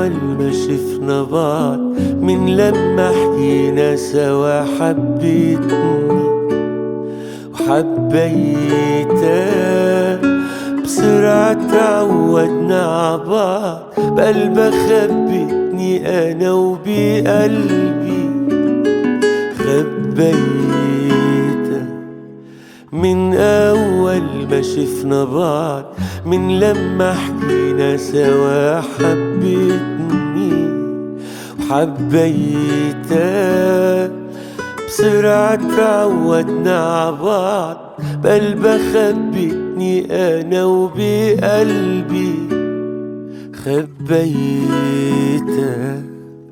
أول ما شفنا بعض، من لما حكينا سوا حبيتني وحبيتك، بسرعة تعودنا عبعض، بقلبك خبيتني أنا وبقلبي خبيتك. من أول ما شفنا بعض، من لما حكينا سوا حبيتني وحبيتك، بسرعة تعودنا عبعض، بقلبك خبيتني أنا وبقلبي خبيتك.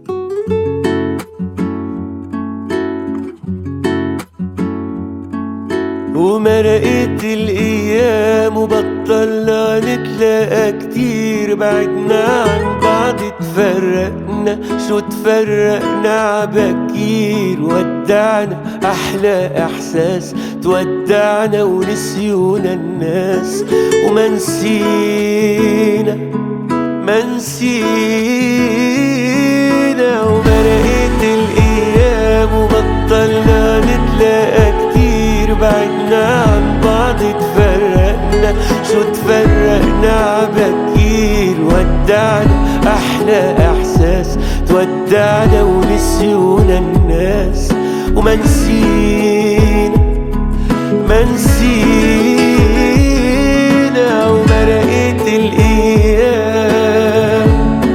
ومرقت الأيام وبطلنا نتلاقى كتير، بعدنا عن بعض تفرقنا، شو تفرقنا عبكير، ودعنا أحلى إحساس، تودعنا ونسيونا الناس، وما نسينا ما نسينا. ومرقت الأيام وبطلنا نتلاقى كتير، بعدنا عن بعض تفرقنا، شو تفرقنا عبكير، ودعنا أحلى إحساس، تودعنا ونسيونا الناس، وما نسينا ما نسينا. ومرقت الأيام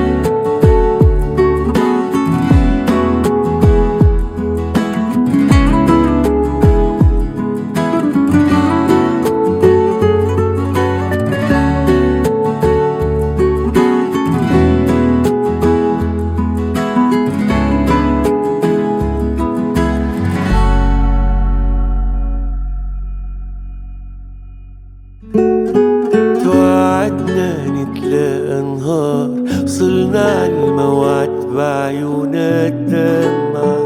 توعدنا نتلاقى نهار، وصلنا عالموعد بعيونا الدمع،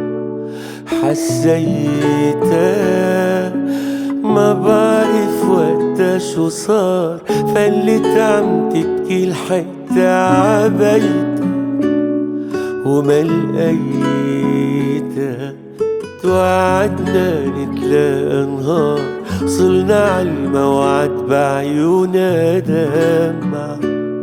حسيتها ما بعرف وقتا شو صار، فلت عم تبكي الحتة عبيتها وما لقيتها. توعدنا نتلاقى نهار، وصلنا عالموعد بعيونا دمع،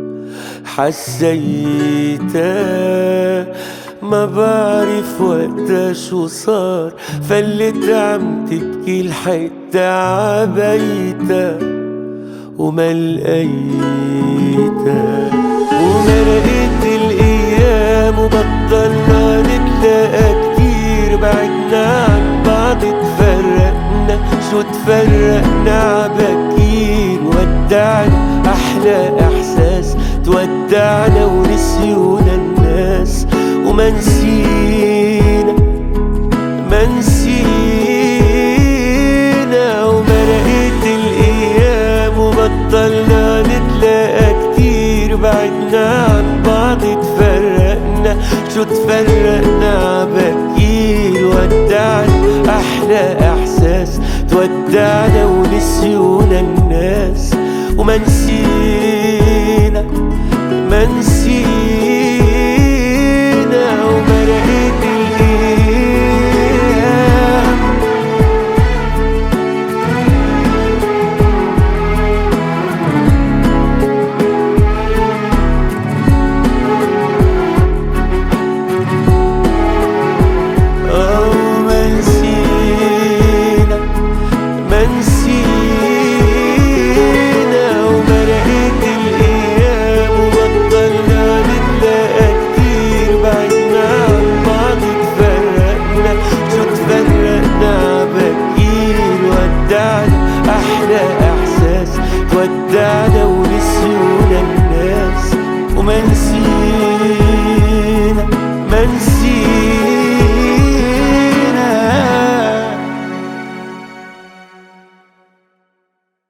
حسيتها ما بعرف وقتا شو صار، فلت عم تبكي الحتة عبيتها وما لقيتها. ومرقت الأيام وبطلنا نتلاقى كتير، بعدنا عن بعض تفرقنا، شو تفرقنا عبكير، ودعنا أحلى إحساس، تودعنا ونسيونا الناس، وما نسينا ما نسينا. ومرقت الأيام وبطلنا نتلاقى كتير، بعدنا عن بعض تفرقنا، شو تفرقنا عبكير، ودعنا أحلى إحساس، تودعنا ونسيونا الناس، وما نسينا